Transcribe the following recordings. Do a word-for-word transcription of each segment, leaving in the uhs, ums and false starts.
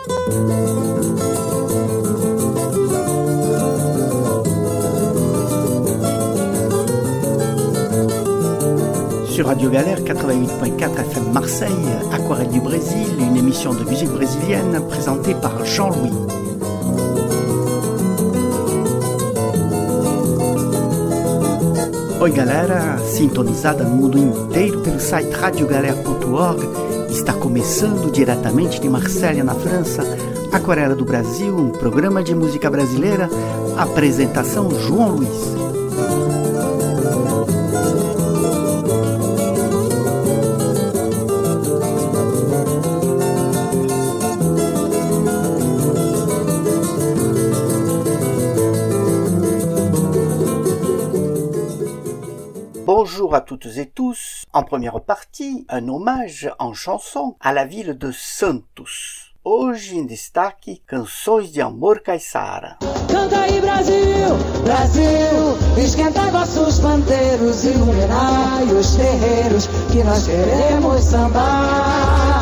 Sur Radio Galère quatre-vingt-huit point quatre F M Marseille, Aquarelle du Brésil, une émission de musique brésilienne présentée par Jean-Louis. Oi galera, sintonizada no mundo inteiro pelo site radio galera ponto org, está começando diretamente de Marselha, na França, Aquarela do Brasil, um programa de música brasileira, apresentação João Luiz. Bonjour à toutes et tous. En première partie, un hommage en chanson à la ville de Santos. Hoje em destaque, Canções de Amor Caiçara. Canta aí Brasil, Brasil, esquenta vossos pandeiros, iluminai os terreiros, que nós queremos sambar.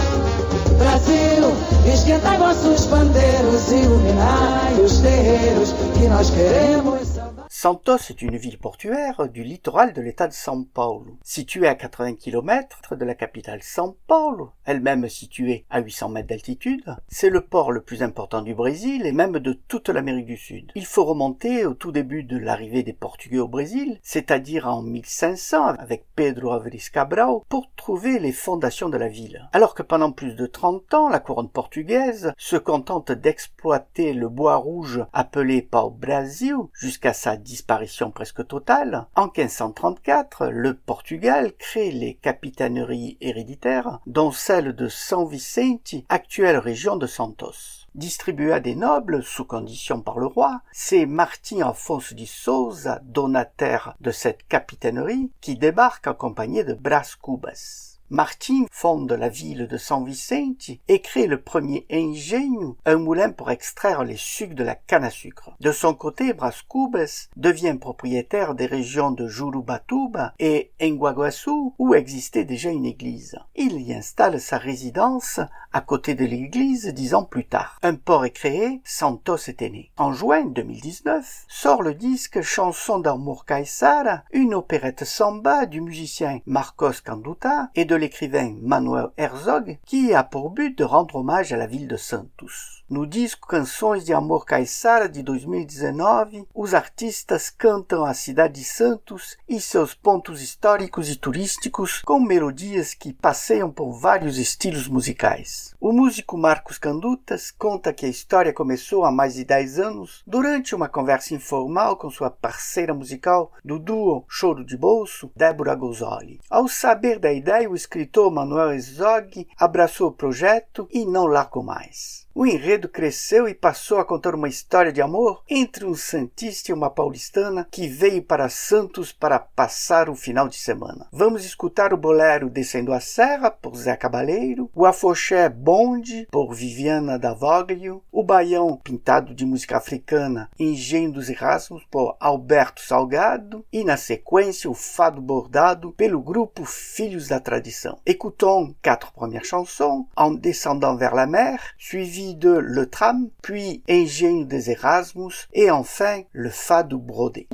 Brasil, esquenta vossos pandeiros, iluminai os terreiros, que nós queremos sambar. Santos est une ville portuaire du littoral de l'état de São Paulo. Située à quatre-vingts kilomètres de la capitale São Paulo, elle-même située à huit cents mètres d'altitude, c'est le port le plus important du Brésil et même de toute l'Amérique du Sud. Il faut remonter au tout début de l'arrivée des Portugais au Brésil, c'est-à-dire en mille cinq cents avec Pedro Álvares Cabral, pour trouver les fondations de la ville. Alors que pendant plus de trente ans, la couronne portugaise se contente d'exploiter le bois rouge appelé pau-brasil jusqu'à sa disparition presque totale, en quinze cent trente-quatre, le Portugal crée les capitaineries héréditaires, dont celle de São Vicente, actuelle région de Santos. Distribuée à des nobles, sous condition par le roi, c'est Martim Afonso de Souza, donataire de cette capitainerie, qui débarque accompagné de Brás Cubas. Martim fonde la ville de São Vicente et crée le premier engenho, un moulin pour extraire les sucs de la canne à sucre. De son côté, Brás Cubas devient propriétaire des régions de Jurubatuba et Enguaguaçu, où existait déjà une église. Il y installe sa résidence à côté de l'église dix ans plus tard. Un port est créé, Santos est né. En juin deux mille dix-neuf, sort le disque Chanson d'Amor Caiçara, une opérette samba du musicien Marcos Canduta et de l'écrivain Manuel Herzog, qui a pour but de rendre hommage à la ville de Santos. No disco Canções de Amor Caiçara de dois mil e dezenove, os artistas cantam a cidade de Santos e seus pontos históricos e turísticos com melodias que passeiam por vários estilos musicais. O músico Marcos Candutas conta que a história começou há mais de dez anos durante uma conversa informal com sua parceira musical do duo Choro de Bolso, Débora Gozzoli. Ao saber da ideia, o escritor Manuel Herzog abraçou o projeto e não largou mais. O enredo cresceu e passou a contar uma história de amor entre um santista e uma paulistana que veio para Santos para passar o final de semana. Vamos escutar o bolero Descendo a Serra, por Zé Cabaleiro, o afoxé Bonde, por Viviana da Voglio, o baião pintado de música africana Engenho dos Erasmos, por Alberto Salgado, e na sequência o fado bordado pelo grupo Filhos da Tradição. Écoutons quatre premières chansons, En descendant vers la mer, suivi de Le Tram, puis Engenho des Erasmus et enfin le Fado brodé.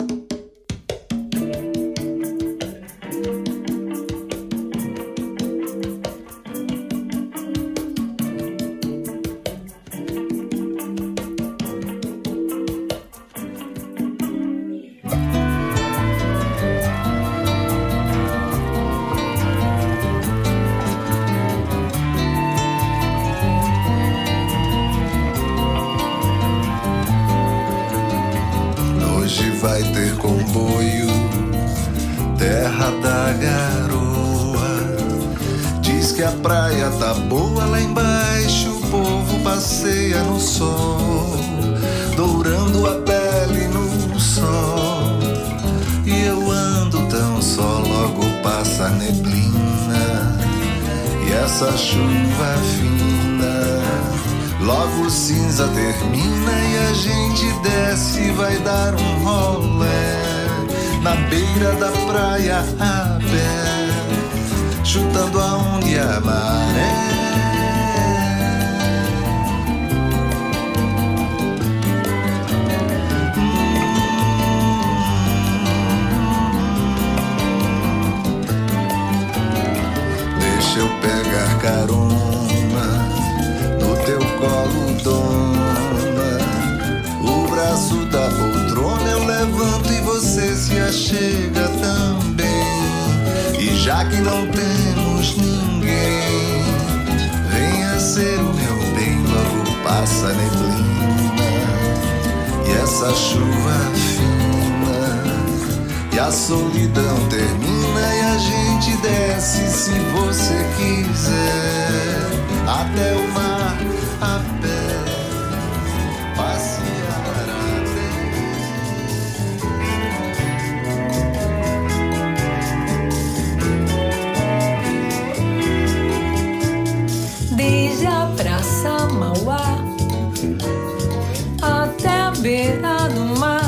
Vai ter comboio, terra da garoa. Diz que a praia tá boa lá embaixo, o povo passeia no sol, dourando a pele no sol. E eu ando tão só, logo passa a neblina e essa chuva fina. Logo cinza termina e a gente desce e vai dar um rolé na beira da praia a pé, chutando a onda e a maré. passa a neblina e essa chuva fina, e a solidão termina e a gente desce, se você quiser, até o mar a pé, passear até. Desde a Praça Mauá até a beira do mar,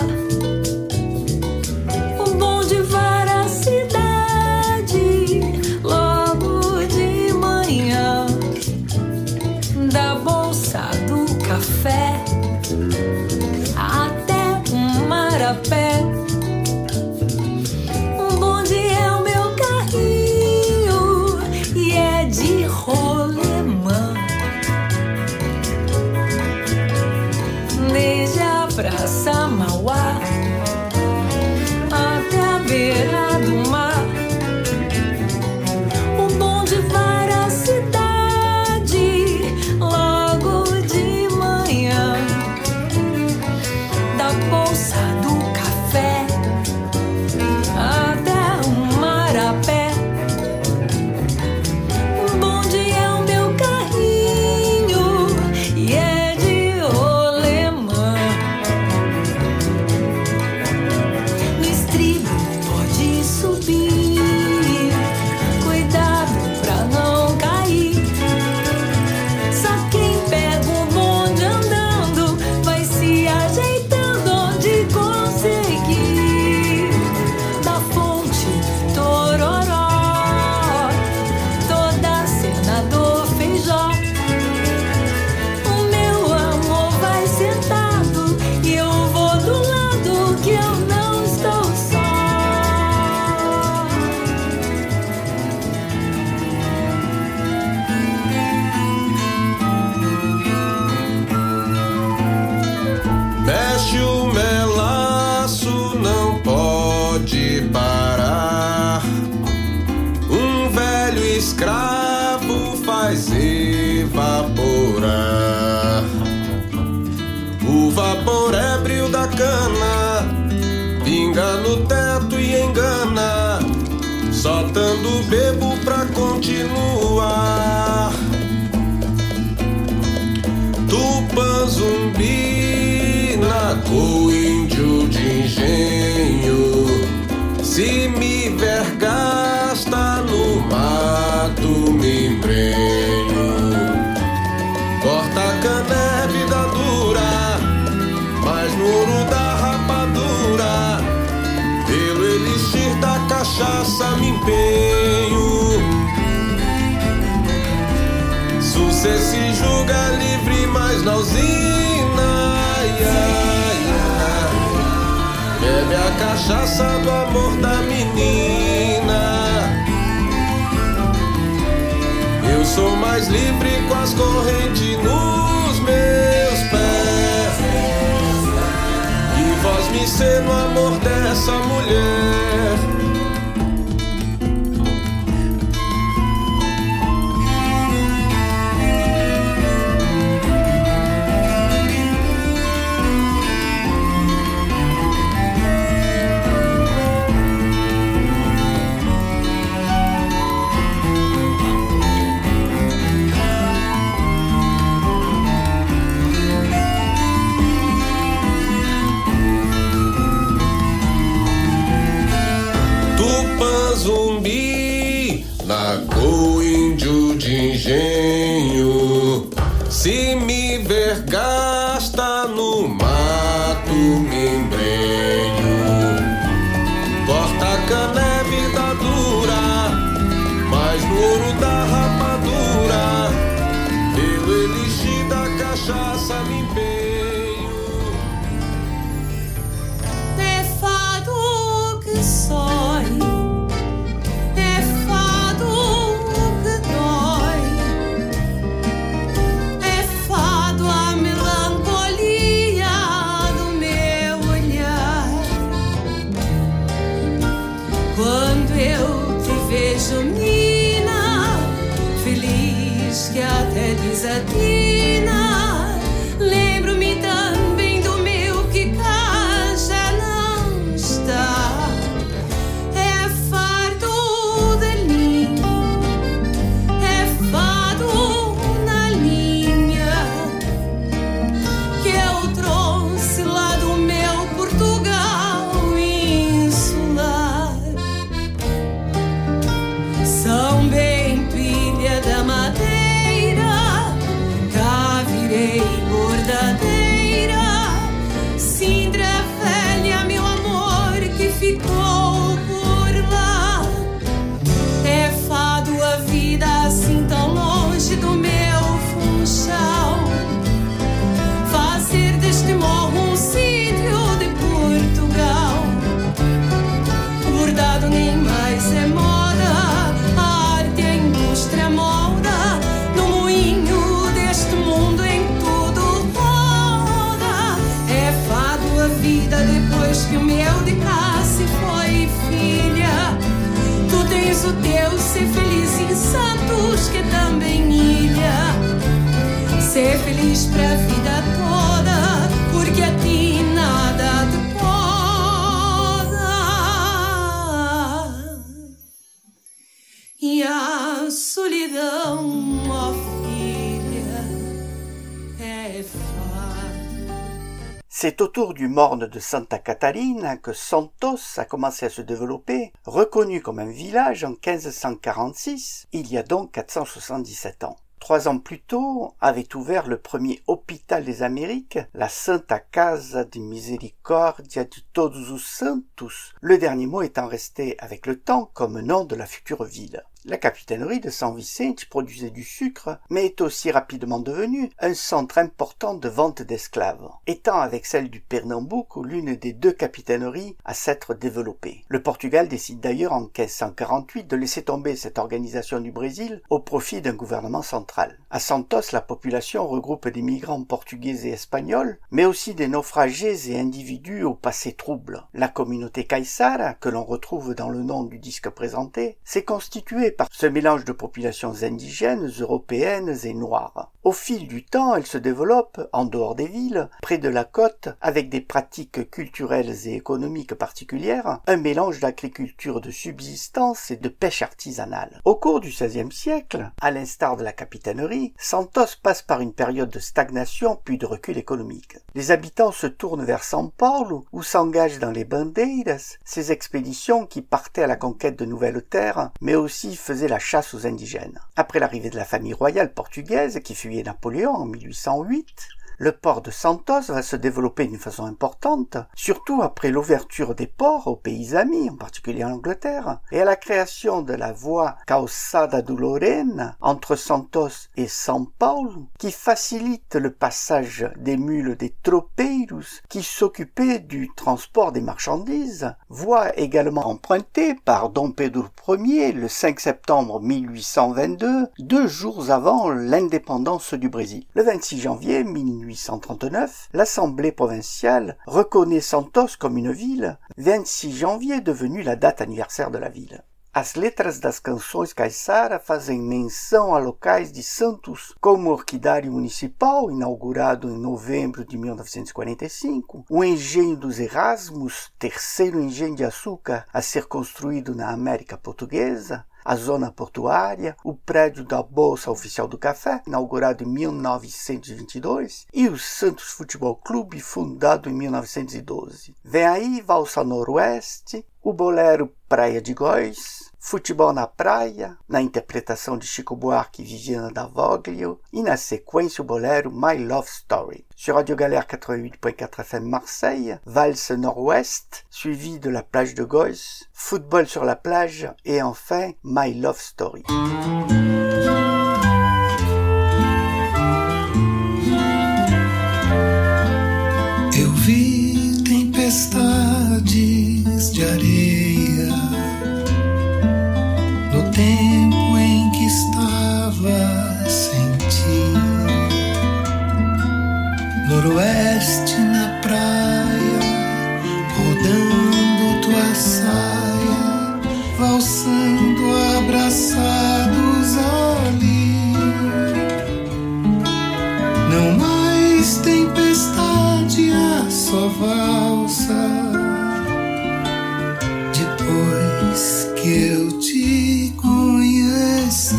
o bonde vai à cidade logo de manhã. Da bolsa do café até o marapé, o bonde é o meu carrinho e é de rolemã. Desde a Praça Mauá até a beira do mar, o bonde vai à cidade logo de manhã. Da bolsa do café até o marapé, o bonde é o meu carrinho e é de rolemã. No estribo pode subir, cuidado pra não cair. Só quem pega o bonde andando vai se ajeitando onde conseguir. Da fonte do Tororó, toda a cena do Feijó, o meu amor vai sentado e eu vou do lado que eu não estou só. Mexe o melaço, não pode parar. Um velho escravo faz evaporar. O vapor ébrio da cana pinga no teto e engana, só tando bebo pra continuar. Tupã zumbi na cor índio de engenho, se me ver gasta no mato me embrenho. Corta a cana é vida dura, mas no ouro da rapadura, pelo elixir da cachaça me empenho. Você se julga livre, mas na usina, ai, ai, ai, bebe a cachaça do amor da menina. Eu sou mais livre com as correntes nos meus pés, e vós me ser no amor dessa mulher. Zumbi na cor índio de engenho, se me ver gasta no mato me embrenho. Corta a cana é vida dura, mas no ouro da rapadura, pelo elixir da cachaça me empenho. É fado que sói, é fado que dói, é fado a melancolia do meu olhar. Quando eu te vejo, menina, feliz que até desatina, teu ser feliz em Santos, que também ilha. Ser feliz pra vida toda, porque a ti nada te poda. E a solidão, ó filha, é fada. C'est autour du morne de Santa Catarina que Santos a commencé à se développer, reconnu comme un village en quinze cent quarante-six, il y a donc quatre cent soixante-dix-sept ans. Trois ans plus tôt avait ouvert le premier hôpital des Amériques, la Santa Casa de Misericordia de Todos os Santos, le dernier mot étant resté avec le temps comme nom de la future ville. La capitainerie de San Vicente produisait du sucre, mais est aussi rapidement devenue un centre important de vente d'esclaves, étant avec celle du Pernambuco l'une des deux capitaineries à s'être développée. Le Portugal décide d'ailleurs en quinze cent quarante-huit de laisser tomber cette organisation du Brésil au profit d'un gouvernement central. À Santos, la population regroupe des migrants portugais et espagnols, mais aussi des naufragés et individus au passé trouble. La communauté Caiçara, que l'on retrouve dans le nom du disque présenté, s'est constituée par ce mélange de populations indigènes, européennes et noires. Au fil du temps, elle se développe, en dehors des villes, près de la côte, avec des pratiques culturelles et économiques particulières, un mélange d'agriculture de subsistance et de pêche artisanale. Au cours du seizième siècle, à l'instar de la capitainerie, Santos passe par une période de stagnation puis de recul économique. Les habitants se tournent vers São Paulo, où s'engagent dans les bandeiras, ces expéditions qui partaient à la conquête de nouvelles terres, mais aussi faisait la chasse aux indigènes. Après l'arrivée de la famille royale portugaise qui fuyait Napoléon en mille huit cent huit, le port de Santos va se développer d'une façon importante, surtout après l'ouverture des ports aux pays amis, en particulier en Angleterre, et à la création de la voie Calçada do Lorena entre Santos et São Paulo, qui facilite le passage des mules des tropeiros qui s'occupaient du transport des marchandises, voie également empruntée par Dom Pedro Ier le cinq septembre mille huit cent vingt-deux, deux jours avant l'indépendance du Brésil. Le vingt-six janvier mille huit cent trente-neuf, l'Assemblée provinciale reconnaît Santos comme une ville, vingt-six janvier devenu la date anniversaire de la ville. As letras das canções caiçara fazem menção a locais de Santos, como o Orquidário Municipal, inaugurado em novembro de mil novecentos e quarenta e cinco, o Engenho dos Erasmos, terceiro engenho de açúcar a ser construído na América Portuguesa, a zona portuária, o prédio da Bolsa Oficial do Café, inaugurado em mil novecentos e vinte e dois, e o Santos Futebol Clube, fundado em mil novecentos e doze. Vem aí Valsa Noroeste, o bolero Praia de Góis, Futebol na Praia, na interpretação de Chico Buarque e Viviana da Voglio, e na sequência o bolero My Love Story. Sur Radio Galère quatre-vingt-huit point quatre F M Marseille, Valse Nord-Ouest, suivi de la plage de Góis, Football sur la plage et enfin My Love Story. Eu vi tempestades de areia no tempo em que estava sem ti. Noroeste na praia, rodando tua saia, valsando abraçados ali. Não mais tempestade, a só valsa. Depois que eu te conheci,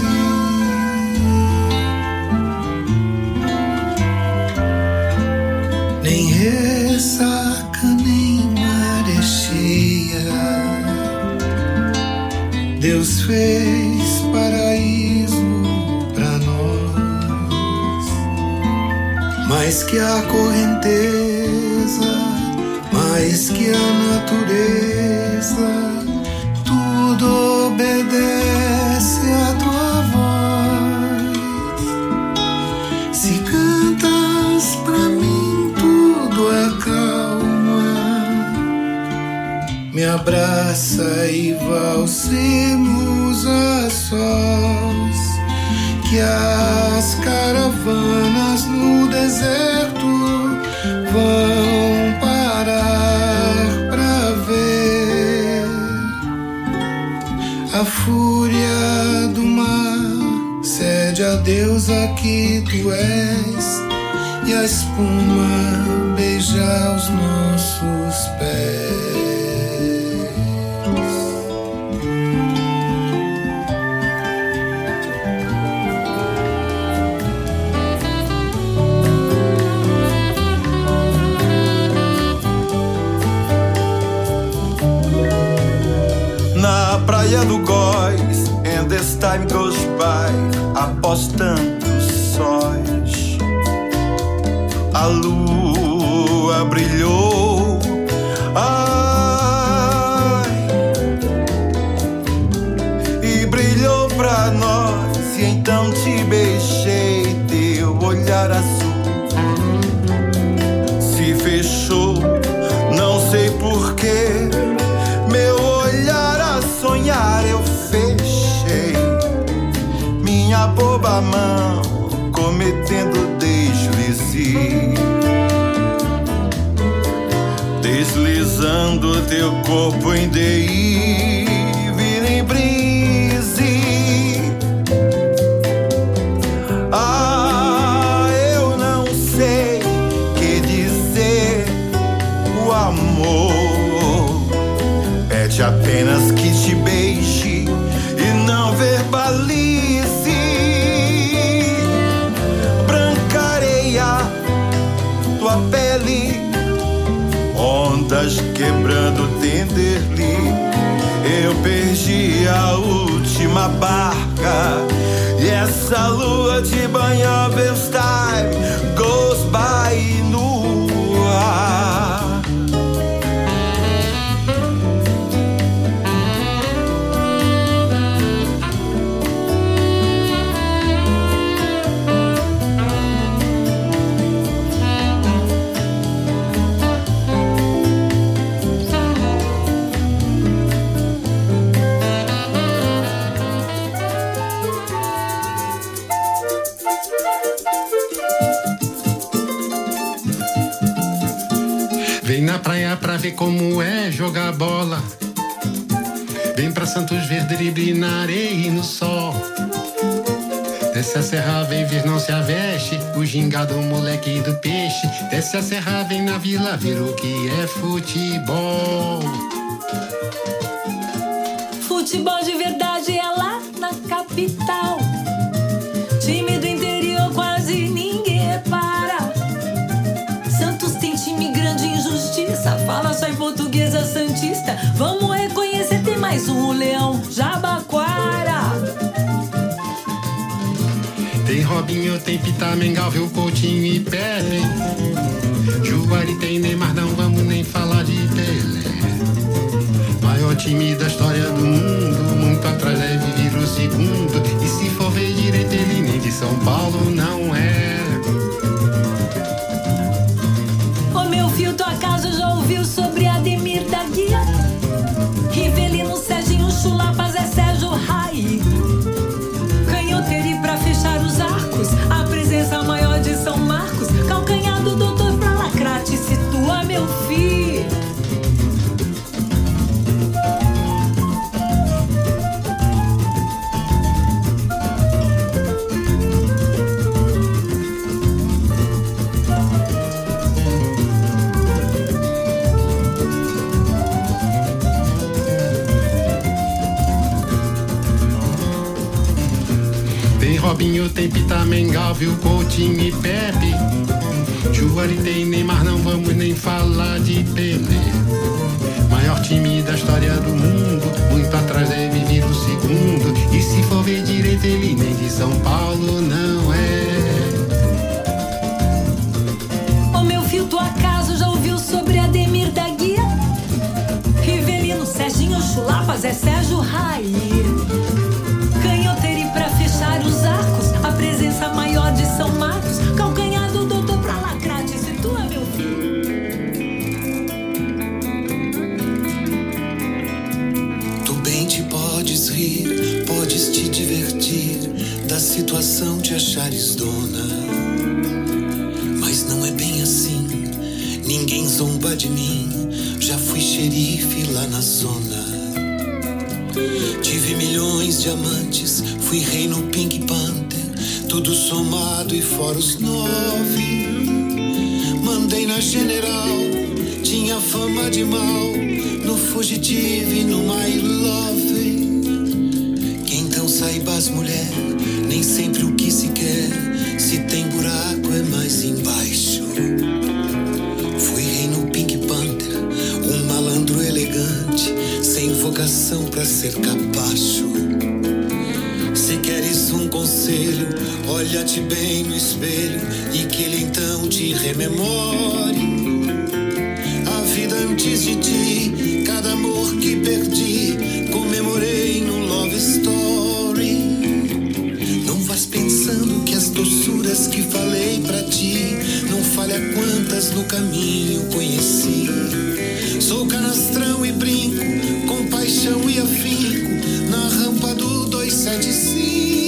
nem ressaca, nem maré cheia, Deus fez paraíso pra nós. Mais que a correnteza, mais que a natureza, tudo obedece a tua voz. Se cantas pra mim, tudo acalma. Me abraça e valsemos a sós, que as caravanas no deserto vão parar pra ver a que tu és, e a espuma beija os nossos pés. Na praia do Góis, and as time goes by, após tantos sóis, a lua brilhou. Ai, e brilhou pra nós, e então te beijei. Teu olhar azul se fechou, não sei porquê. Meu olhar a sonhar eu fechei, minha boba mão cometendo deslize, deslizando teu corpo em divine brise. Ah, eu não sei que dizer, o amor pede apenas que te beije e não verbalize. Branca areia, tua pele, ondas quebrando Tenderly. Eu perdi a última barca, e essa lua de banho of time goes by no ar. Vem na praia pra ver como é jogar bola. Vem pra Santos ver drible na areia e no sol. Desce a serra, vem ver, não se aveste, o gingado, o moleque do peixe. Desce a serra, vem na vila ver o que é futebol. Futebol de verdade é lá na capital. Time do interior quase ninguém repara. Santos tem time grande, injustiça. Fala só em portuguesa santista. Vamos reconhecer, tem mais um, o Leão Jabaquara. Tem Robinho, tem Pita, Mengalvio, Coutinho e Pepe. Juari tem Neymar, não vamos nem falar de Pelé. Maior time da história do mundo, muito atrás deve vir o segundo. E se for ver direito, ele nem de São Paulo não é. Ô meu filho, tu acaso já ouviu sobre Ademir da Guia? Rivelino, Serginho, Chulapa, Zé Sérgio, Raí. Canhoteiro pra fechar os arcos, a presença maior de São Marcos. Calcanhar do doutor pra lacrar, te situa, meu filho. Robinho tem Pita, Mengalvio, Coutinho e Pepe. Juari tem Neymar, não vamos nem falar de Pelé. Maior time da história do mundo, muito atrás deve vir o segundo. E se for ver direito, ele nem de São Paulo não é. Ô meu filho, tu acaso já ouviu sobre Ademir da Guia? Rivelino, Serginho, Chulapa, Zé Sérgio, Raí. Canhoteiro pra fechar os arcos, a presença maior de São Marcos. Calcanhar do doutor pra lacrar, te situa, meu filho. Tu bem te podes rir, podes te divertir, da situação te achares dona. Mas não é bem assim, ninguém zomba de mim. Já fui xerife lá na zona. Tive milhões de amantes, fui rei no Pink Panther. tudo somado e fora os nove. Mandei na general, tinha fama de mal, no fugitivo e no my love. Que então saibas, mulher, nem sempre o que se quer, se tem buraco é mais embaixo. Fui rei no Pink Panther, um malandro elegante, sem vocação pra ser capacho. Se queres um conselho, olha-te bem no espelho e que ele então te rememore a vida antes de ti, cada amor que perdi, comemorei no Love Story. Não vás pensando que as doçuras que falei pra ti, não falha quantas no caminho conheci. Sou canastrão e brinco, com paixão e afinco, na rampa do dois sete cinco.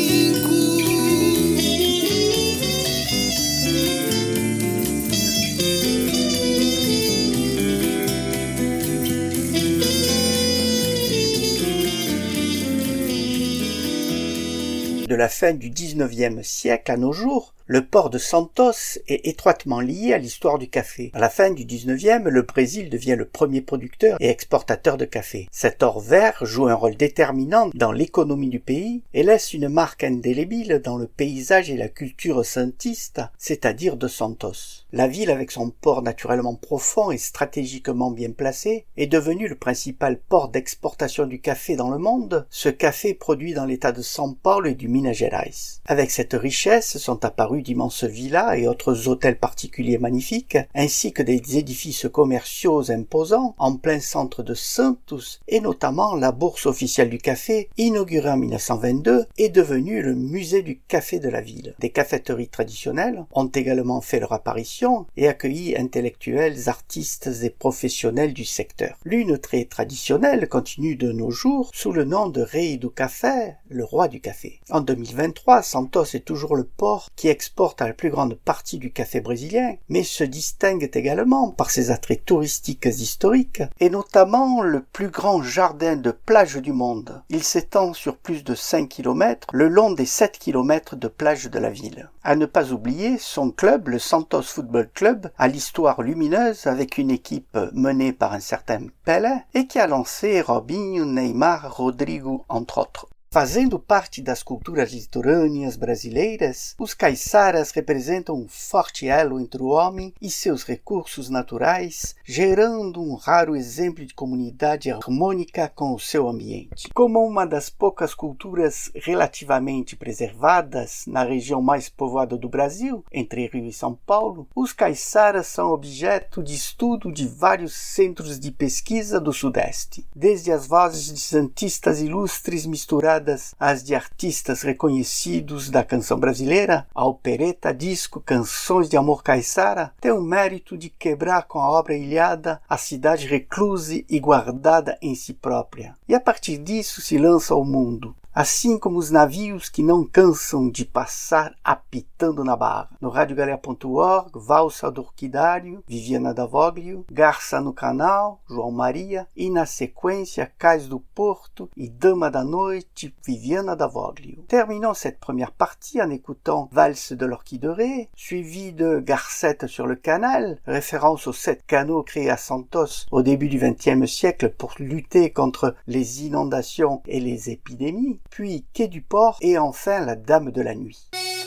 De la fin du dix-neuvième siècle à nos jours, le port de Santos est étroitement lié à l'histoire du café. À la fin du dix-neuvième, le Brésil devient le premier producteur et exportateur de café. Cet or vert joue un rôle déterminant dans l'économie du pays et laisse une marque indélébile dans le paysage et la culture santiste, c'est-à-dire de Santos. La ville, avec son port naturellement profond et stratégiquement bien placé, est devenue le principal port d'exportation du café dans le monde. Ce café produit dans l'état de São Paulo et du Minas Gerais. Avec cette richesse sont apparus d'immenses villas et autres hôtels particuliers magnifiques, ainsi que des édifices commerciaux imposants en plein centre de Santos, et notamment la bourse officielle du café, inaugurée en mille neuf cent vingt-deux, est devenue le musée du café de la ville. Des caféteries traditionnelles ont également fait leur apparition et accueilli intellectuels, artistes et professionnels du secteur. L'une très traditionnelle continue de nos jours sous le nom de Rei do Café, le roi du café. En deux mille vingt-trois, Santos est toujours le port qui exporte à la plus grande partie du café brésilien, mais se distingue également par ses attraits touristiques historiques, et notamment le plus grand jardin de plage du monde. Il s'étend sur plus de cinq kilomètres, le long des sept kilomètres de plage de la ville. À ne pas oublier son club, le Santos Football Club, à l'histoire lumineuse avec une équipe menée par un certain Pelé, et qui a lancé Robinho, Neymar, Rodrigo, entre autres. Fazendo parte das culturas litorâneas brasileiras, os caiçaras representam um forte elo entre o homem e seus recursos naturais, gerando um raro exemplo de comunidade harmônica com o seu ambiente. Como uma das poucas culturas relativamente preservadas na região mais povoada do Brasil, entre Rio e São Paulo, os caiçaras são objeto de estudo de vários centros de pesquisa do Sudeste, desde as vozes de santistas ilustres misturadas as de artistas reconhecidos da canção brasileira, a opereta, disco, canções de amor caiçara, tem o mérito de quebrar com a obra Ilhada a cidade reclusa e guardada em si própria. E a partir disso se lança ao mundo, assim como os navios que não cansam de passar apitando na barra. No rádio galera ponto org, Valsa do Orquidário, Viviana da Voglio, Garça no Canal, João Maria, e na sequência Cais do Porto et Dama da Noite, Viviana da Voglio. Terminons cette première partie en écoutant Valse de l'Orchidorée, suivi de Garcette sur le Canal, référence aux sept canaux créés à Santos au début du vingtième siècle pour lutter contre les inondations et les épidémies, puis Quai du Port et enfin La Dame de la Nuit.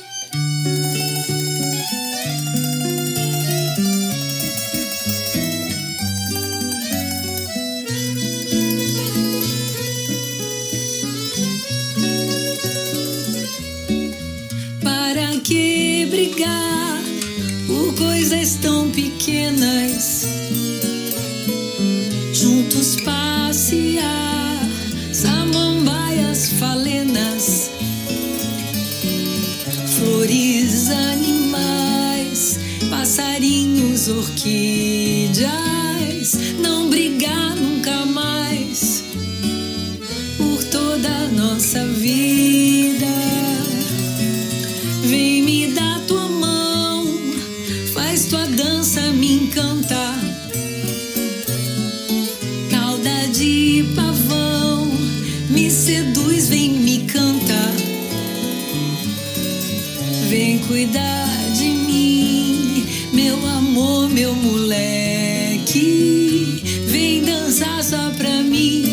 Para que brigar por coisas tão pequenas? Juntos passear, samambaias falenas, flores, animais, passarinhos, orquídeas. Não brigar nunca mais por toda a nossa vida. Vem me dar tua mão, faz tua dança me encantar. Calda de pavão me seduz, vem me cantar. cuidar de mim, meu amor, meu moleque, vem dançar só pra mim,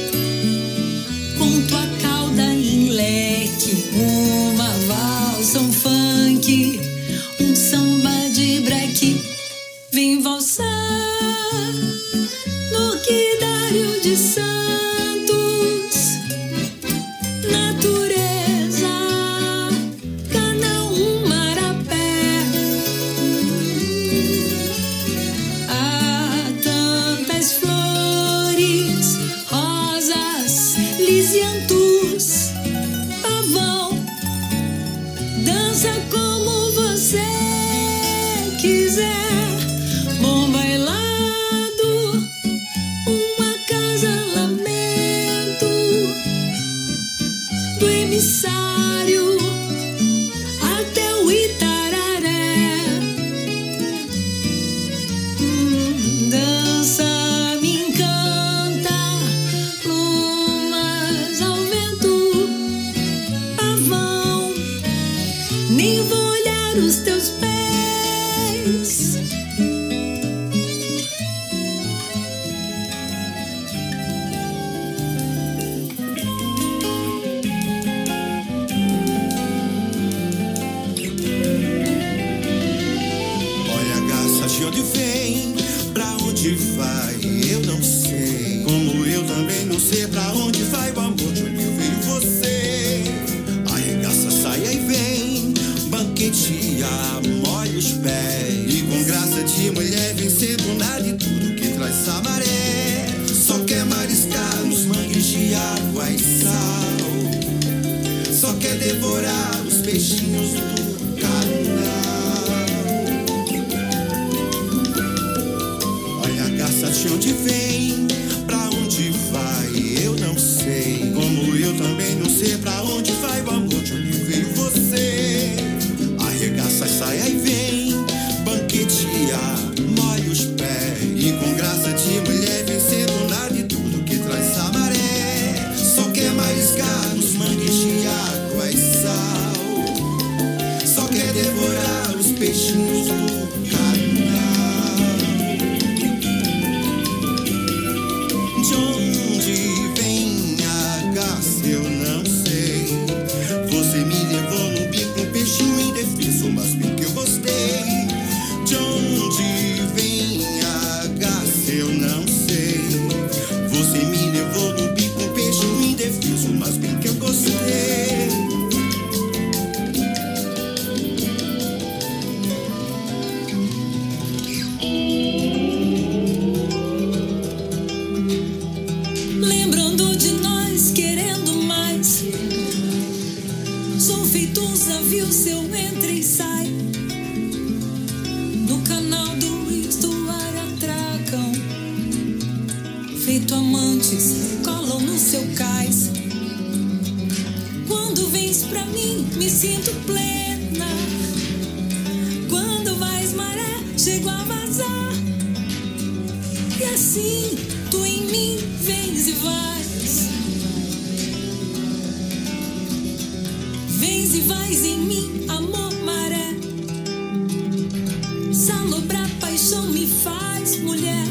com tua cauda em leque, uma valsa, um funk, um samba de breque, vem valsar no quidário de Santos, natureza, Canaã, Marapé. Há tantas flores, rosas, lisiantus, pavão, dança como você quiser. Bom bailado, uma casa lamento, do emissário até o Itararé. Hum, dança me encanta, plumas ao vento, pavão, nem vou olhar os teus pés. Olha a garça de onde vem, pra onde vai, eu não sei. Como eu também não sei pra onde vai o amor de onde veio você. Arregaça, saia e vem, banqueteia, molha os pés. E com graça de mulher vencendo nada e tudo que traz essa maré. Só quer mariscar nos mangues de água e sal, só quer devorar os peixinhos do canal. Olha a garça de onde vem, pra onde vai, eu não sei. Como eu também não sei pra onde vai o amor de onde veio você. Arregaça, saia e vem, banqueteia, molha os pés. E com graça de mulher vencendo nada e tudo que traz essa maré. Só quer mariscar nos mangues de água e sal, só quer devorar os peixinhos do canal. De onde vem a garça eu não sei. Você me levou no bico, um peixinho indefeso, mas bem que eu gostei. De onde vem a garça eu não sei. Você me levou no bico, um peixinho indefeso, mas bem que eu gostei. Lembrando de nós, querendo mais. Sou feito um navio, seu entra e sai. No canal do estuário atracam. Feito amantes, colam no seu cais. Quando vens pra mim, me sinto plena. Quando vais maré, chego a vazar. E assim, tu em mim vens e vais. Vens e vais em mim, amor, maré. Salobrar paixão me faz mulher.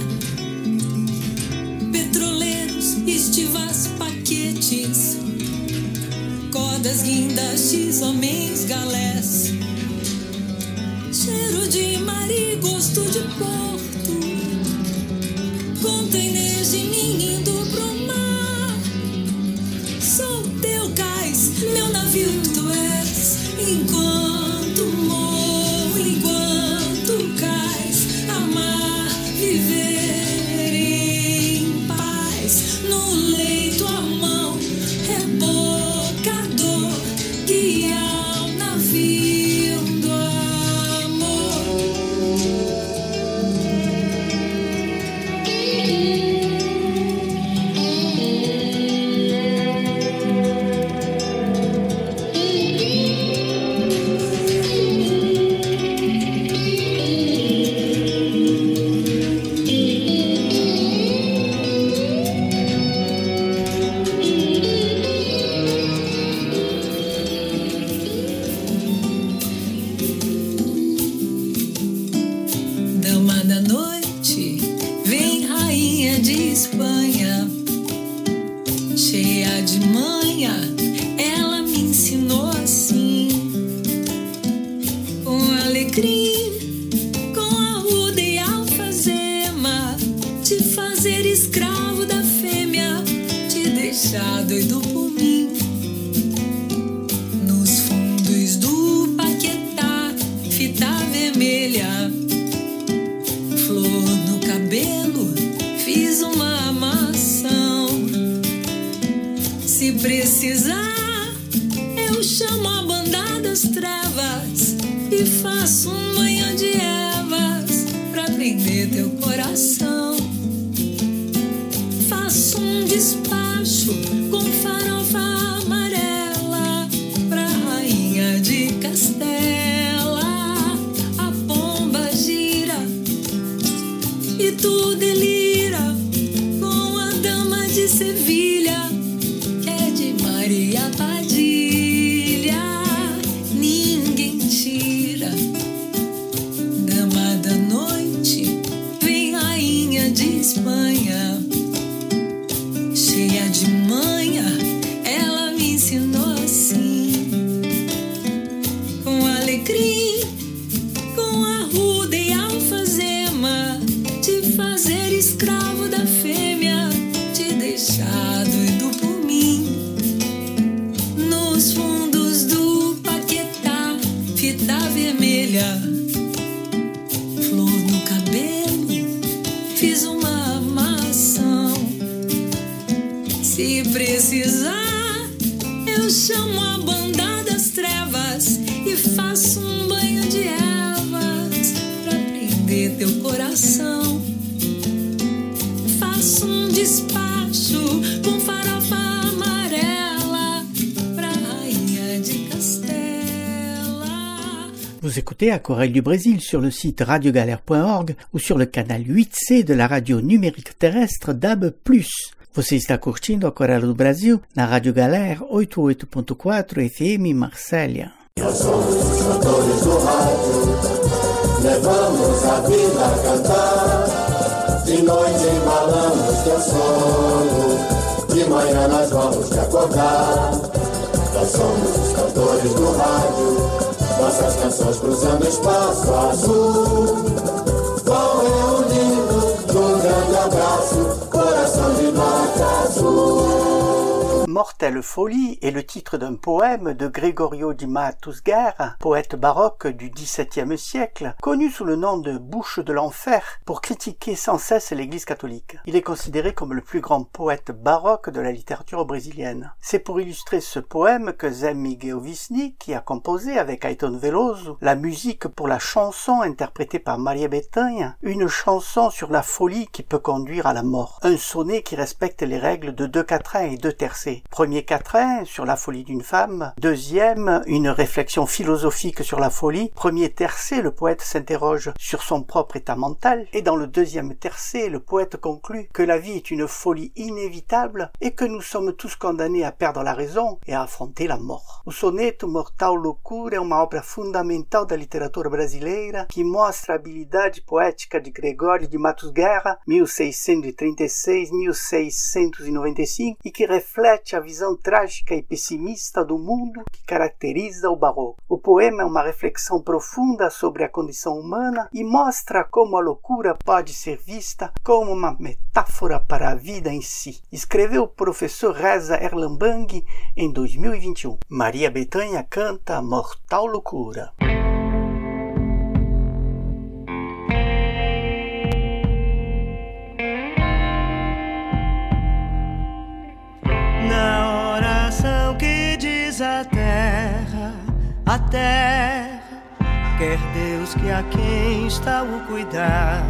Petroleiros, estivas, paquetes, cordas, guindastes, homens, galés. Cheiro de mar e gosto de porto, containers de mim indo pro mar. Sou teu cais, meu navio tu és. Enquanto morro, enquanto cais, amar, viver em paz. No leito a mão, rebocador, guia o navio. Espanha. Cheia de manha, ela me ensinou assim, com alecrim, com arruda e alfazema, te fazer escravo da fêmea, te deixar doido por mim. Nos fundos do Paquetá, fita vermelha, flor no cabelo, fiz uma amação. Se precisar, eu chamo a banda das trevas e faço um banho de ervas pra prender teu coração. Faço um despacho com farofa amarela pra rainha de Castela. A pomba gira e tu delira com a dama de Sevilha, que é de Maria Padilha. Ninguém tira. Dama da noite, vem rainha de Espanha. Cheia de manha, ela me ensinou assim, com alecrim, com arruda e alfazema, te fazer escravo da fêmea, te deixar doido por mim. Nos fundos do Paquetá, fita vermelha, flor no cabelo, fiz uma amação. Se precisar, eu chamo a banda das trevas e faço um banho de ervas pra prender teu coração. Faço um despacho com farofa amarela pra rainha de Castela. Vous écoutez Aquarelle du Brésil sur le site radio galère point org ou sur le canal huit C de la radio numérique terrestre D A B plus. Você está curtindo Aquarela do Brasil na Rádio Galera oitenta e oito ponto quatro F M Marsella. Nós somos os cantores do rádio, levamos a vida a cantar. De noite embalamos teu sono, de manhã nós vamos te acordar. Nós somos os cantores do rádio, nossas canções cruzando espaço azul. Vão reunindo num grande abraço, coração de nota azul. Mortelle Folie est le titre d'un poème de Gregorio di Matusguer, poète baroque du dix-septième siècle, connu sous le nom de Bouche de l'enfer pour critiquer sans cesse l'Église catholique. Il est considéré comme le plus grand poète baroque de la littérature brésilienne. C'est pour illustrer ce poème que Zé Miguel Wisnik a composé avec Caetano Veloso la musique pour la chanson interprétée par Maria Bethânia, une chanson sur la folie qui peut conduire à la mort. Un sonnet qui respecte les règles de deux quatrains et deux tercets. Premier quatrain sur la folie d'une femme, deuxième une réflexion philosophique sur la folie, premier tercet le poète s'interroge sur son propre état mental et dans le deuxième tercet le poète conclut que la vie est une folie inévitable et que nous sommes tous condamnés à perdre la raison et à affronter la mort. O soneto Mortal Loucura é uma obra fundamental da literatura brasileira que mostra a habilidade poética de Gregório de Matusguer, mil seiscentos e trinta e seis a mil seiscentos e noventa e cinco, e que reflete a visão trágica e pessimista do mundo que caracteriza o barroco. O poema é uma reflexão profunda sobre a condição humana e mostra como a loucura pode ser vista como uma metáfora para a vida em si. Escreveu o professor Reza Erlambang em dois mil e vinte e um. Maria Bethânia canta Mortal Loucura. Na oração que diz a terra, a terra, quer Deus que a quem está o cuidado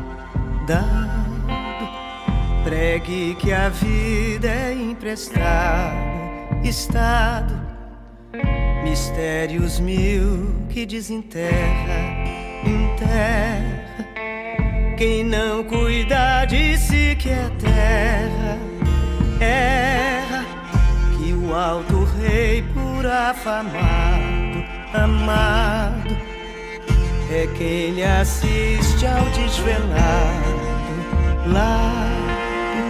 dado, pregue que a vida é emprestada, estado, mistérios mil que desenterra, enterra, quem não cuida de si que é terra, erra, que o alto rei por afamado, amado, é quem lhe assiste ao desvelado lado,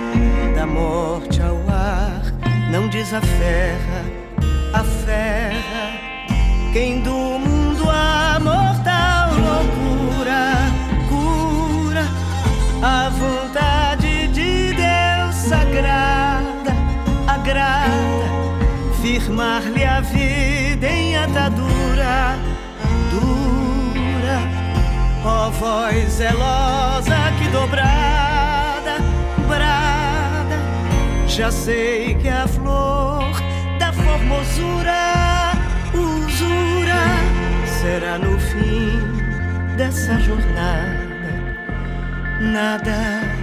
da morte ao ar, não desaferra, aferra. Quem do mundo a mortal loucura cura a vontade de Deus sagrada, agrada firmar-lhe a vida em atadura dura. Ó voz zelosa que dobrada, brada, já sei que a flor da formosura, usura, será no fim dessa jornada nada.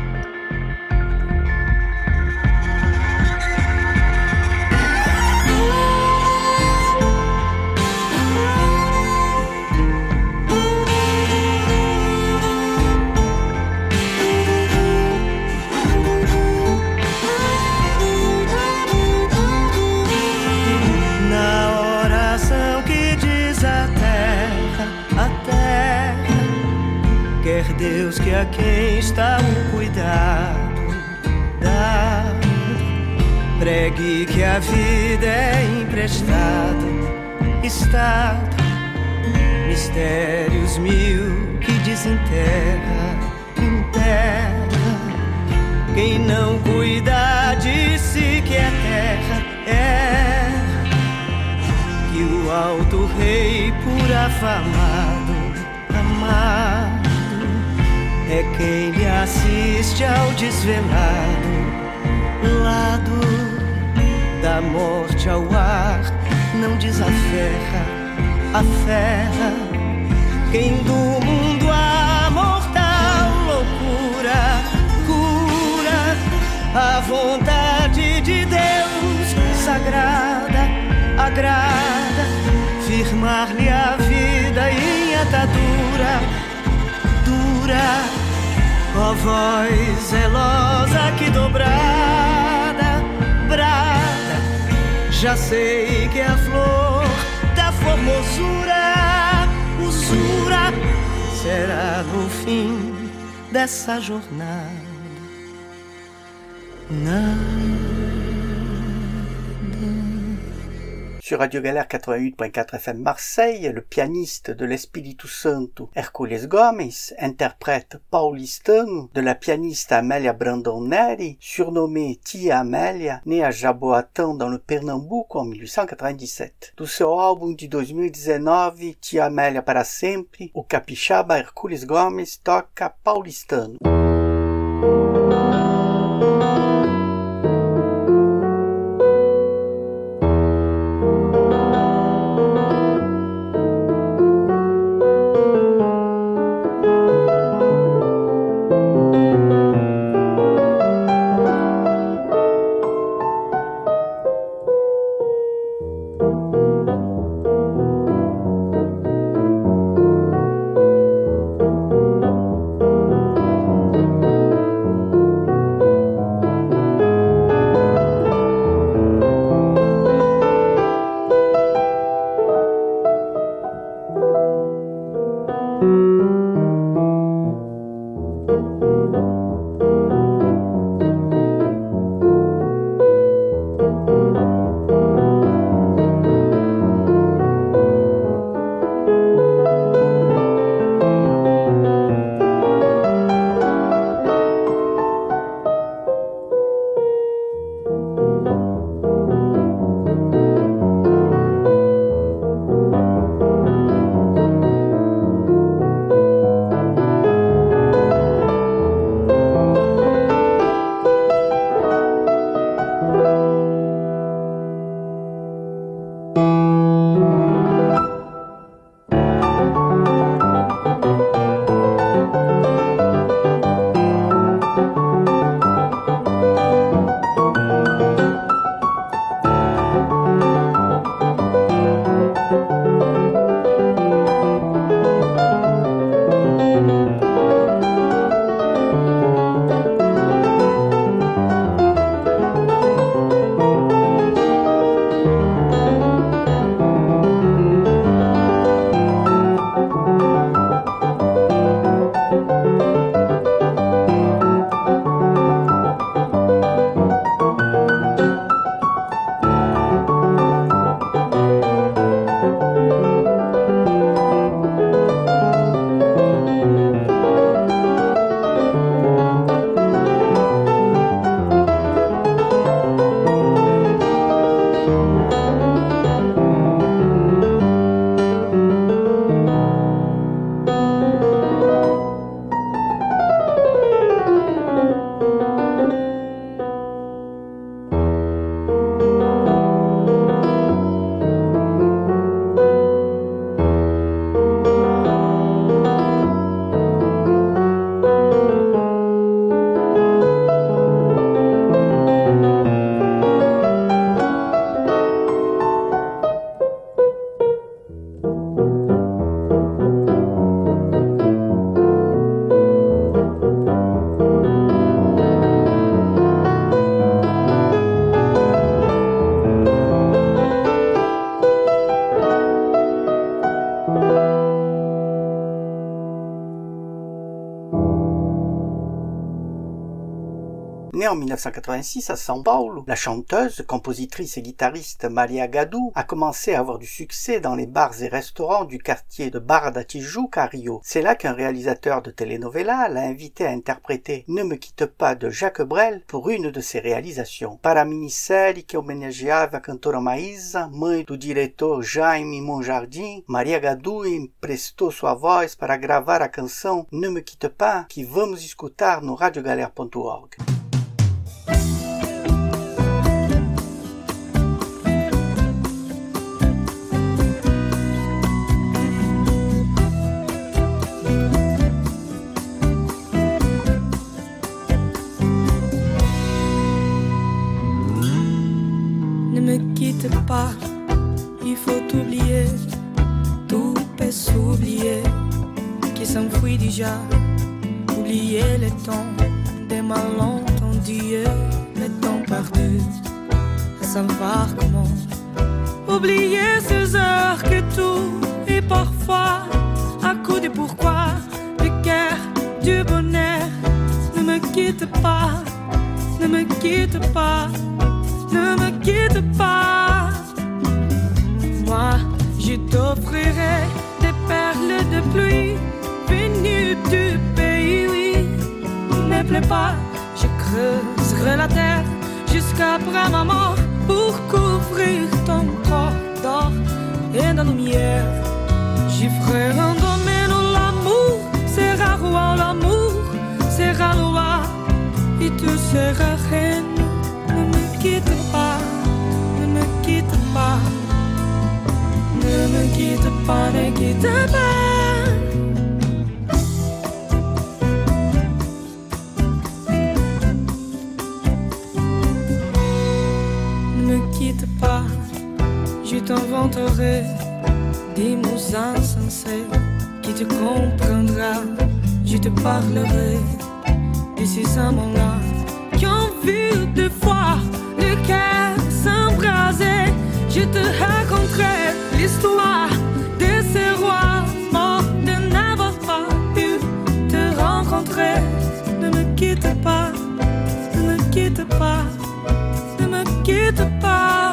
Quer Deus que a quem está o cuidado dado, pregue que a vida é emprestado, estado, mistérios mil que desenterra, enterra. Quem não cuida de si que é terra, erra. Que o alto rei por afamado, amado, é quem lhe assiste ao desvelado lado da morte ao ar, não desaferra, aferra. Quem do mundo a mortal loucura cura a vontade de Deus sagrada, agrada firmar-lhe a vida em atadura dura. Ó voz zelosa que dobrada, brada, já sei que a flor da formosura, usura, será no fim dessa jornada nada. Sur Radio Galère quatre-vingt-huit point quatre F M Marseille, le pianiste de l'Espíritu Santo, Hércules Gomes, interprète paulistano de la pianiste Amélia Brandão Nery, surnommée Tia Amélia, née à Jaboatão dans le Pernambuco en mille huit cent quatre-vingt-dix-sept. Do seu álbum de dois mil e dezenove, Tia Amélia para sempre, o capixaba Hércules Gomes toca paulistano. Thank you. Née en mille neuf cent quatre-vingt-six à São Paulo, la chanteuse, compositrice et guitariste Maria Gadu a commencé à avoir du succès dans les bars et restaurants du quartier de Barra da Tijuca à Rio. C'est là qu'un réalisateur de telenovela l'a invitée à interpréter Ne me quitte pas de Jacques Brel pour une de ses réalisations. Para a minissérie que homenageava a cantora Maísa, mãe do diretor Jaime Monjardim, Maria Gadu emprestou sua voz para gravar a canção Ne me quitte pas, que vamos escutar no radiogalère ponto org. Ne me quitte pas, il faut oublier, tout peut s'oublier, qui s'enfuit déjà, oublier le temps des malentendus, le temps perdu, à savoir comment, oublier ces heures que tout est parfois, à coup de pourquoi, le cœur du bonheur, ne me quitte pas, ne me quitte pas. Ne me quitte pas. Moi, je t'offrirai des perles de pluie venues du pays, oui. Ne plaît pas, je creuserai la terre jusqu'après ma mort pour couvrir ton corps d'or et de lumière. J'y ferai un domaine où l'amour sera roi, l'amour sera loi et tu seras reine. Ne me quitte pas, ne me quitte pas, ne me quitte pas, ne quitte pas. Ne me quitte pas, je t'inventerai des mots insensés qui te comprendra. Je te parlerai de ces amants-là qui ont vu deux fois le cœur s'embraser. Je te raconterai l'histoire de ces rois morts de n'avoir pas pu te rencontrer. Ne me quitte pas, ne me quitte pas, ne me quitte pas.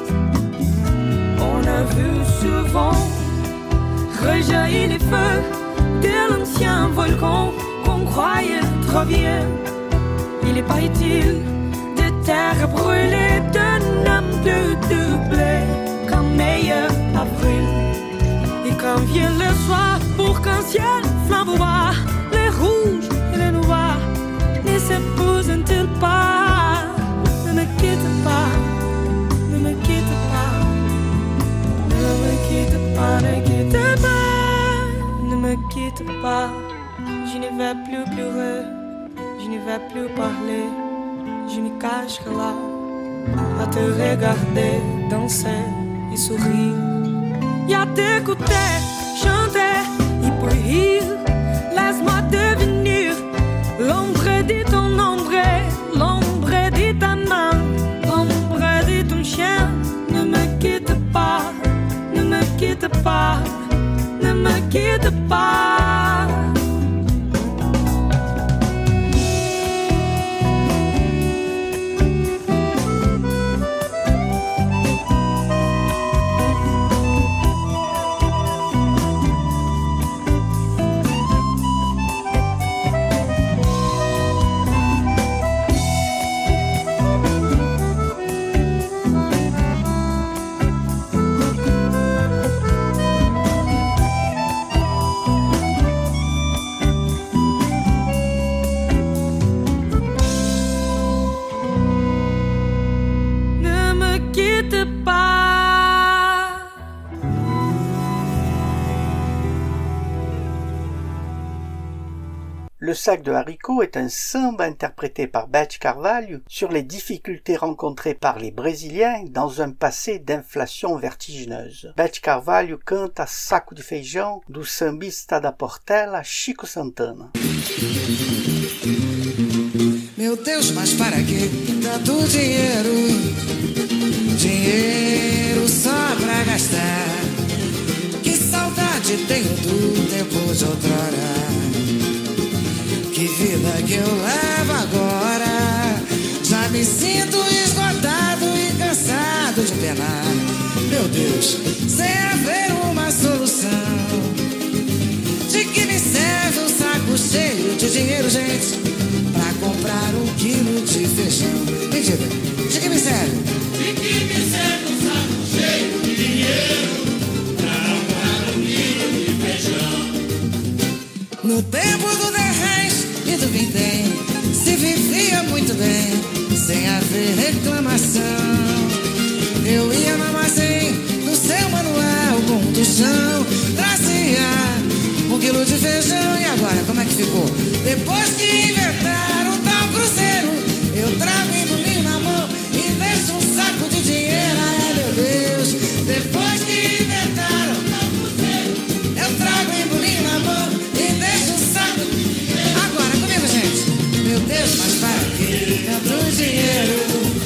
On a vu souvent rejaillir les feux de l'ancien volcan qu'on croyait trop bien. Il n'est pas utile de terre brûlée, de n'homme plus doublé qu'un meilleur avril. Et quand vient le soir pour qu'un ciel flamboie, les rouges et les noirs ne s'épousent-ils pas? Ne me quitte pas, ne me quitte pas, ne me quitte pas, ne quitte pas, ne me quitte pas. Je ne vais plus pleurer, je ne vais plus parler, je me cacherai là à te regarder, danser et sourire, et à t'écouter, chanter et puis rire. Laisse-moi devenir l'ombre de ton ombre, l'ombre de ta main, l'ombre de ton chien. Ne me quitte pas, ne me quitte pas, ne me quitte pas. Le sac de haricots est un samba interprété par Beth Carvalho sur les difficultés rencontrées par les Brésiliens dans un passé d'inflation vertigineuse. Beth Carvalho canta Saco de Feijão do sambista da Portela, Chico Santana. Meu Deus, mas para que tanto dinheiro? Dinheiro só pra gastar. Que saudade tenho do tempo de outrora. Que vida que eu levo agora. me sinto esgotado e cansado de penar, meu Deus, sem haver uma solução. De que me serve um saco cheio de dinheiro, gente, pra comprar um quilo de feijão? Me diga, de que me serve? De que me serve um saco cheio de dinheiro pra comprar um quilo de feijão? No tempo do dez e do vintém se vivia muito bem, sem haver reclamação. Eu ia no armazém do seu Manuel com um tostão, trazia um quilo de feijão. E agora, como é que ficou? Depois que inventaram o tal cruzeiro, eu trago embrulhinho na mão e deixo um saco de dinheiro. Ai, meu Deus, depois que inventaram o tal cruzeiro, eu trago embrulhinho na mão e deixo um saco de dinheiro. Agora, comigo, gente. Meu Deus, mas para que tanto dinheiro?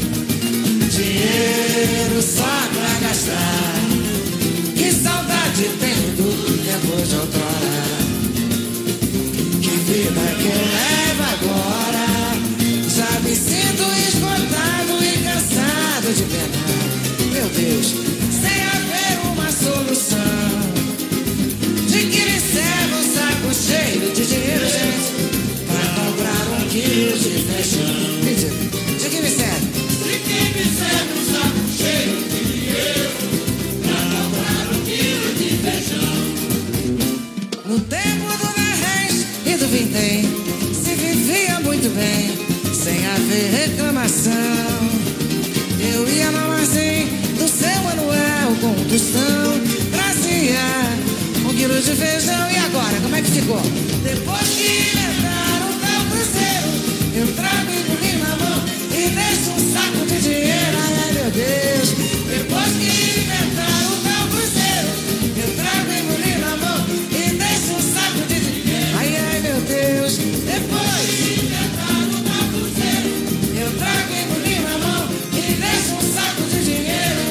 Dinheiro só pra gastar. Que saudade tenho do tempo de outrora. Que vida que eu levo agora. Já me sinto esgotado e cansado de penar, meu Deus, sem haver uma solução. De que me serve um saco cheio de dinheiro, gente, pra comprar um quilo de feijão? Me diga, de que me serve? De que me serve um saco cheio de dinheiro pra comprar um quilo de feijão? No tempo do dez e do vintém se vivia muito bem, sem haver reclamação. Eu ia no armazém do seu Manuel com um tostão, trazia um quilo de feijão. E agora, como é que ficou? Depois que inventaram o tal cruzeiro, eu trago embrulhinho na mão e deixo um saco de dinheiro. Ai, meu Deus, depois que inventaram o tal cruzeiro, eu trago embrulhinho na mão e deixo um saco de dinheiro. Ai, ai, meu Deus, depois que inventaram o tal cruzeiro, eu trago embrulhinho na mão e deixo um saco de dinheiro.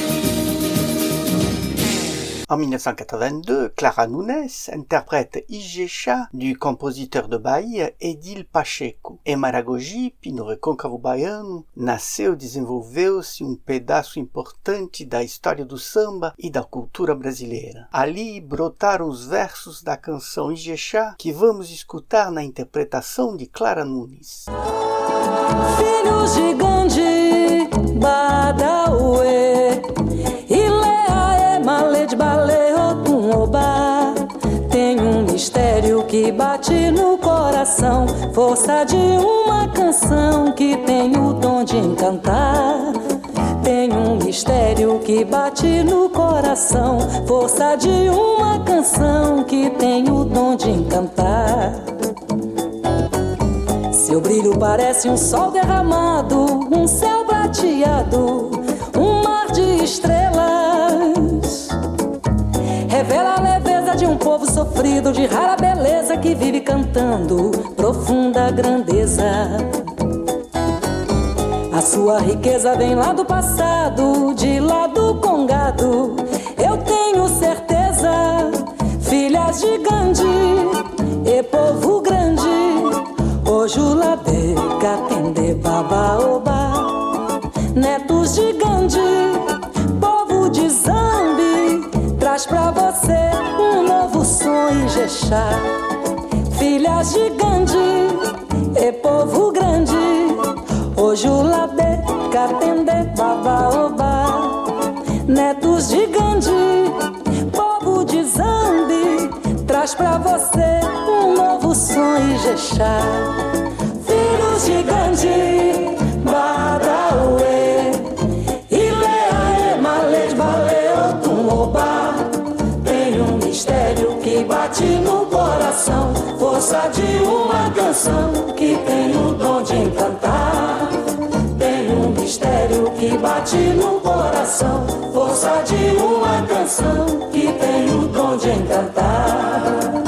En mille neuf cent quatre-vingt-deux, Clara Nunes interprète Ijexá du compositor de Bahia Edil Pacheco. Em Maragogipe, no Recôncavo Baiano, nasceu e desenvolveu-se um pedaço importante da história do samba e da cultura brasileira. Ali brotaram os versos da canção Ijexá, que vamos escutar na interpretação de Clara Nunes. Filhos de Gandhi, Badaue, Ilea e Male de Baleo Oba. Tem um mistério que bate no coração, força de uma canção que tem o dom de encantar. Tem um mistério que bate no coração, força de uma canção que tem o dom de encantar. Seu brilho parece um sol derramado, um céu prateado, um mar de estrelas. Revela a leveza de um povo sofrido, de rara beleza que vive cantando profunda grandeza. A sua riqueza vem lá do passado, de lá do Congado. Eu tenho certeza, filhas de Gandhi e povo grande, Ojulade, Katende, Babaoba, netos de Gandhi, povo de Zambi, traz pra você um novo som Ijexá. Filhas de Gandhi e povo grande, Ojulade, Katende, Babaoba, netos de Gandhi, povo de Zambi, traz pra você um novo som Ijexá. Filhos de Gandhi, Badaue, Ilea e Male de Baleo Oba. Tem um mistério que bate no coração, força de uma canção que tem o dom de encantar. Tem um mistério que bate no coração, força de uma canção que tem o dom de encantar.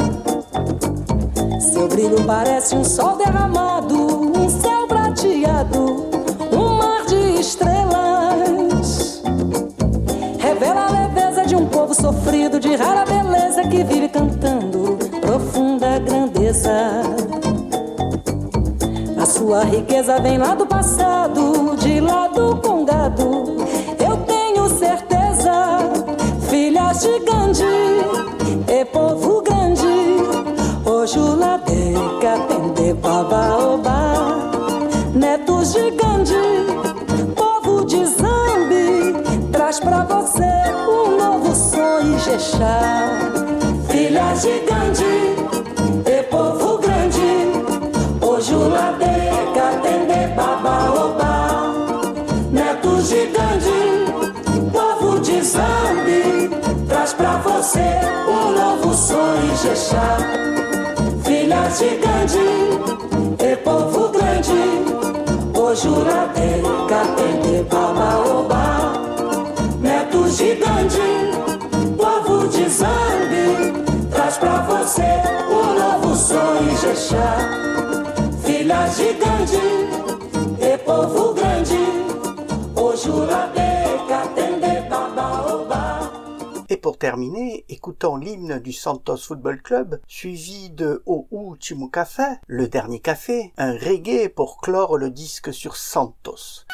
Seu brilho parece um sol derramado, um céu prateado, um mar de estrelas. Revela a leveza de um povo sofrido, de rara beleza que vive cantando profunda grandeza. A sua sua riqueza vem lá do passado, de lá do Congado. Eu tenho certeza, filhas de Gandhi e povo grande, Ojulade, Katende, Babaobá, netos de Gandhi, povo de Zambi, traz pra você um novo sonho, Ijexá. Filhas de Gandhi e povo grande, Ojulade, Katende, Babaobá, netos de Gandhi, povo de Zambi, traz pra você um novo sonho, Ijexá. Filhas de Gandhi e povo grande, Ojulade, Katende, Babaobá, netos de Gandhi, povo de Zambi, traz pra você um novo sonho, Ijexá. Filhas de Gandhi e povo grande, Ojulade, Katende, Babaobá. Et pour terminer, écoutons l'hymne du Santos Football Club, suivi de O Último Café, le dernier café, un reggae pour clore le disque sur Santos.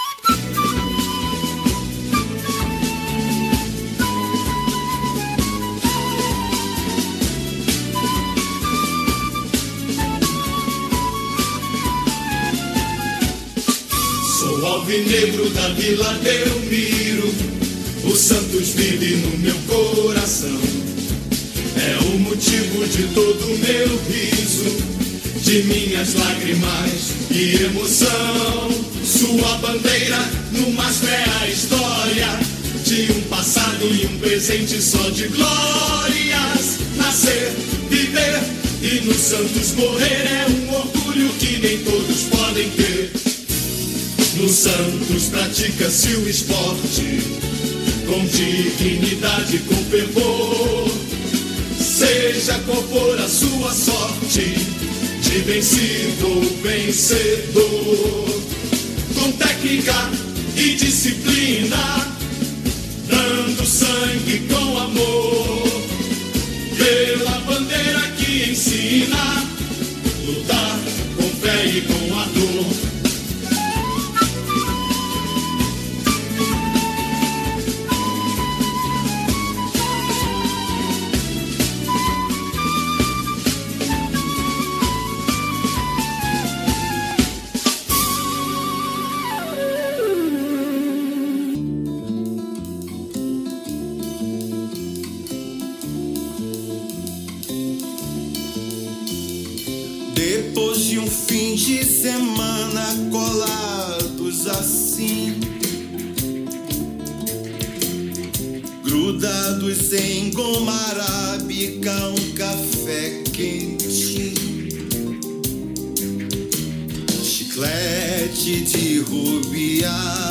Sou alvinegro da Vila Belmiro, o Santos vive no meu coração. É o motivo de todo o meu riso, de minhas lágrimas e emoção. Sua bandeira numa fé história, de um passado e um presente só de glórias. Nascer, viver e no Santos morrer é um orgulho que nem todos podem ter. No Santos pratica-se o esporte com dignidade, com fervor, seja qual for a sua sorte, de vencido ou vencedor, com técnica e disciplina, dando sangue com amor, pela bandeira que ensina, lutar com fé e com a dor. Depois de um fim de semana colados assim, grudados em goma arábica, um café quentinho, chiclete de rubiácea,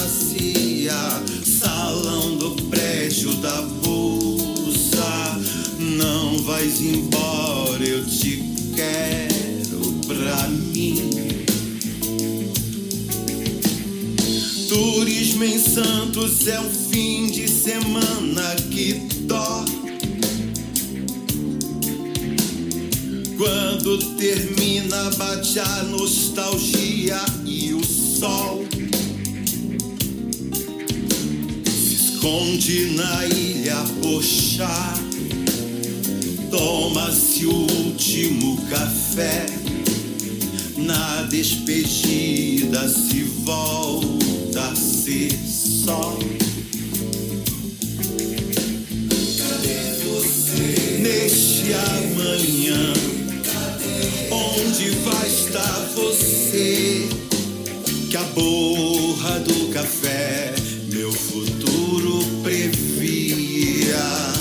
salão do prédio da bolsa. Não vais embora, eu te quero pra mim. Turismo em Santos é um fim de semana que dói. Quando termina, bate a nostalgia e o sol se esconde na ilha Pochá. Toma-se o último café, na despedida se volta a ser só. Cadê você neste amanhã? Onde vai estar você? Que a borra do café meu futuro previa.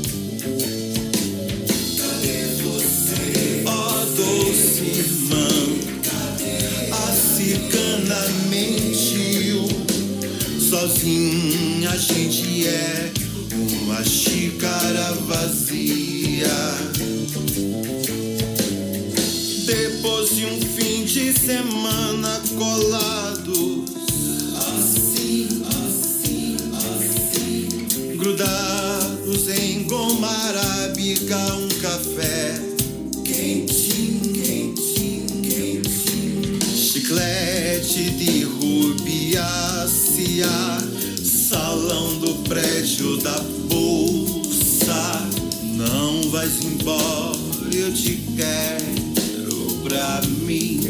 Mentiu, sozinha a gente é uma xícara vazia. Depois de um fim de semana colados assim, assim, assim, grudados em goma arábica, um café quentinho, quentinho, quentinho, chiclete noite de rubiácea, salão do prédio da bolsa. Não vais embora, eu te quero pra mim.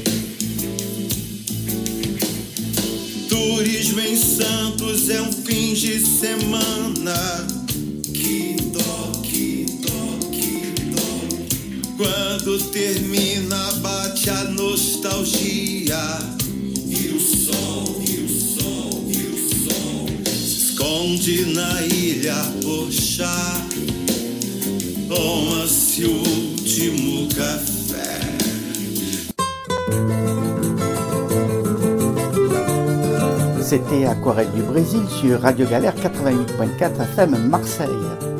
Turismo em Santos é um fim de semana. Que dó, que dó, que dó. Quando termina, bate a nostalgia. E o sol, e o sol, e o sol se esconde na ilha Porchá. Toma-se o último café. C'était Aquarelle du Brésil sur Radio Galère quatre-vingt-huit point quatre F M Marseille.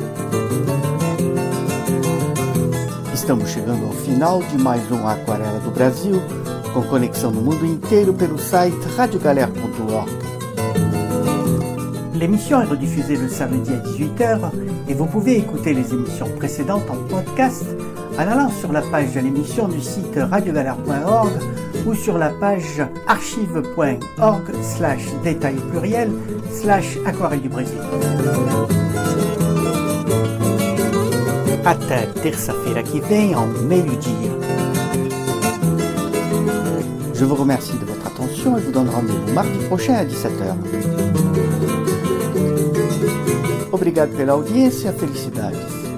Estamos chegando ao final de mais um Aquarela do Brasil, com conexão no mundo inteiro pelo site radio galère point org. L'émission est rediffusée le samedi à dix-huit heures et vous pouvez écouter les émissions précédentes en podcast en allant sur la page de l'émission du site radio galère point org ou sur la page archive point org slash détail pluriel slash aquarelle du Brésil. Até terça-feira que vem, ao meio-dia. Je vous remercie de votre attention et vous donne rendez-vous mardi prochain à dix-sept heures. Obrigado pela audiência, felicidades.